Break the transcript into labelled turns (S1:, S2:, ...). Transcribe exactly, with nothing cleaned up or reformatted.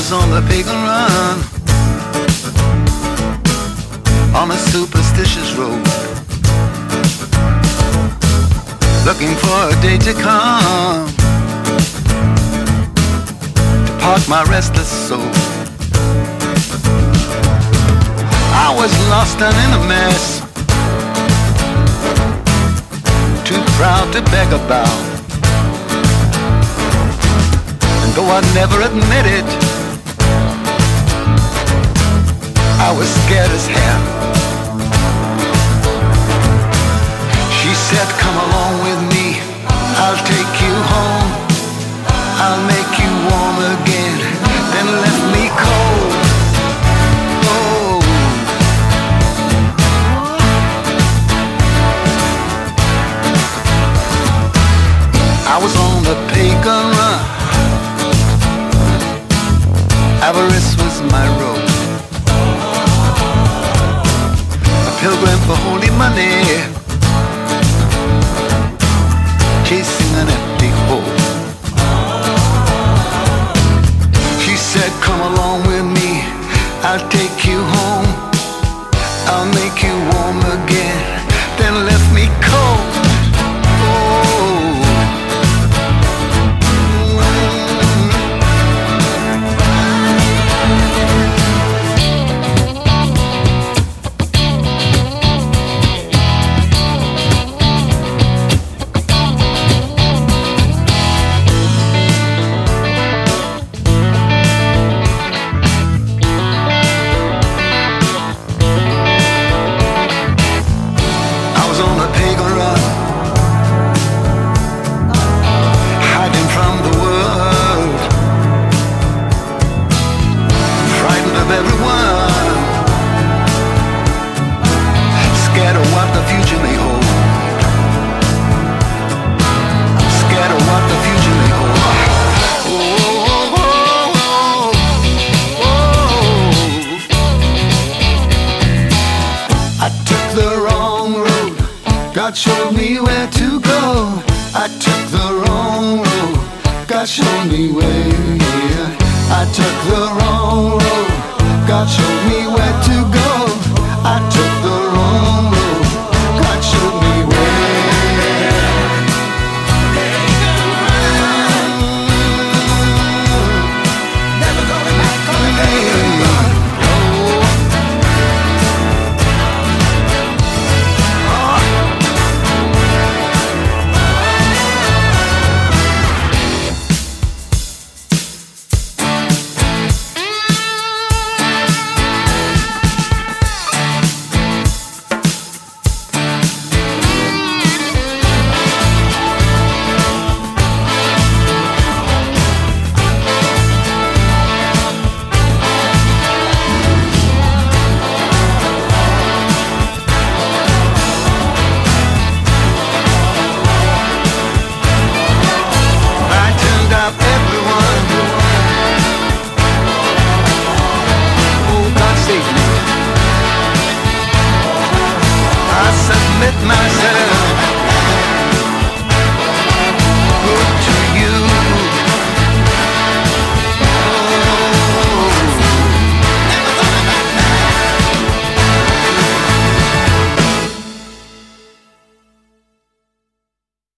S1: was on the pagan run, on a superstitious road, looking for a day to come to park my restless soul. I was lost and in a mess, too proud to beg about. And though I'd never admit it, I was scared as hell. She said, come along with me, I'll take you home, I'll make you warm again, then left me cold. Oh. I was on the pagan run, avarice was my road, a pilgrim for holy money, chasing an empty hole. She said, come along with me, I'll take you home, I'll make you warm again, then left me cold. God showed me where to go. I took the wrong road. God showed me where, yeah. I took the wrong road. God showed me where to go. I took the wrong road.